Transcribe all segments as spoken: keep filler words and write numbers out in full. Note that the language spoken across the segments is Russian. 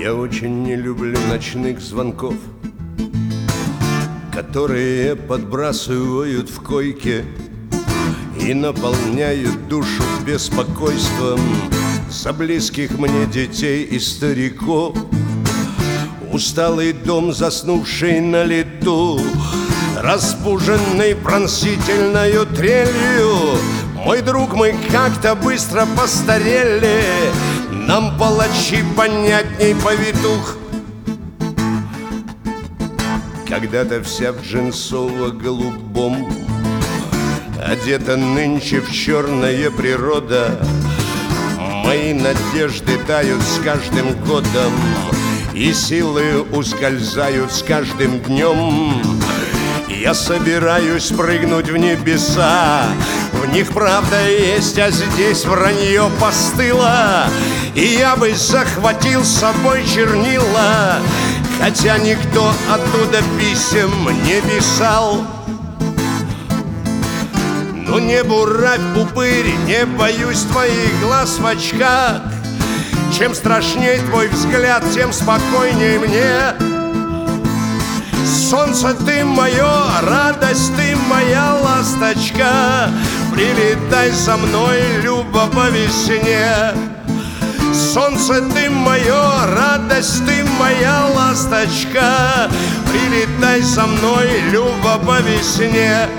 Я очень не люблю ночных звонков, которые подбрасывают в койке и наполняют душу беспокойством за близких мне детей и стариков. Усталый дом, заснувший на лету, разбуженный пронзительною трелью. Мой друг, мы как-то быстро постарели, нам палачи понятней повитух. Когда-то вся в джинсово-голубом одета нынче в черная природа. Мои надежды тают с каждым годом, и силы ускользают с каждым днем. Я собираюсь прыгнуть в небеса, в них правда есть, а здесь вранье постыло. И я бы захватил с собой чернила, хотя никто оттуда писем не писал. Ну не буравь, упырь, не боюсь твоих глаз в очках. Чем страшней твой взгляд, тем спокойней мне. Солнце ты мое, радость ты моя ласточка, прилетай за мной, Люба, по весне. Солнце ты мое, радость ты моя ласточка, прилетай за мной, Люба, по весне.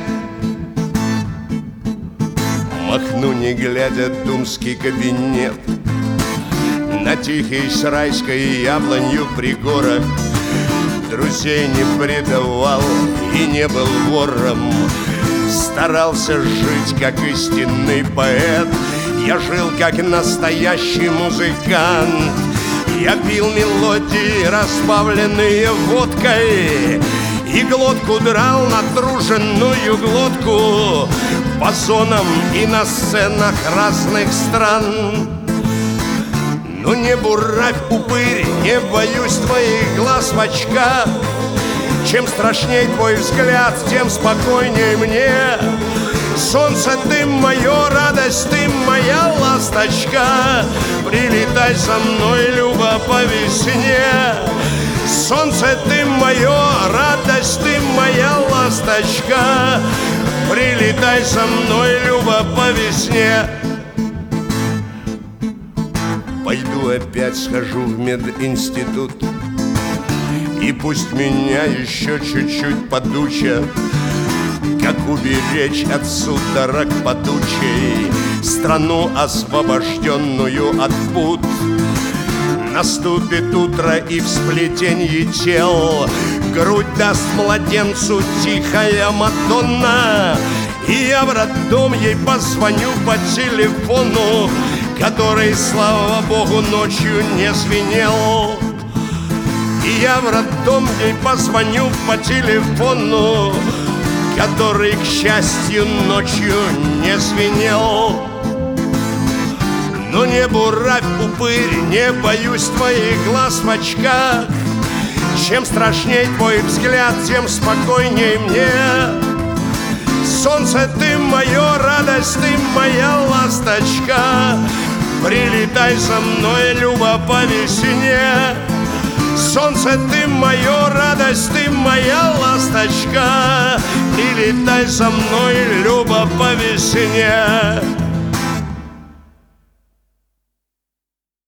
Махну, не глядя, думский кабинет на тихий с райской яблонью пригорок. Друзей не предавал и не был вором, старался жить, как истинный поэт. Я жил, как настоящий музыкант. Я пил мелодии, разбавленные водкой, и глотку драл, натруженную глотку, по зонам и на сценах разных стран. Ну не буравь, упырь, не боюсь твоих глаз в очках. Чем страшней твой взгляд, тем спокойней мне. Солнце ты мое, радость ты моя ласточка, прилетай за мной, Люба, по весне. Солнце ты мое, радость ты моя ласточка, прилетай за мной, Люба, по весне. Пойду опять схожу в мединститут, и пусть меня еще чуть-чуть подучат, как уберечь от судорог падучей страну, освобожденную от пут. Наступит утро, и в сплетенье тел грудь даст младенцу тихая Мадонна. И я в роддом ей позвоню по телефону, который, слава богу, ночью не звенел. И я в роддом ей позвоню по телефону, который, к счастью, ночью не звенел. Но не буравь, упырь, не боюсь твоих глаз в очках. Чем страшней твой взгляд, тем спокойней мне. Солнце ты мое, радость ты моя ласточка, прилетай за мной, Люба, по весне. Солнце ты мое, радость ты моя ласточка, прилетай за мной, Люба, по весне.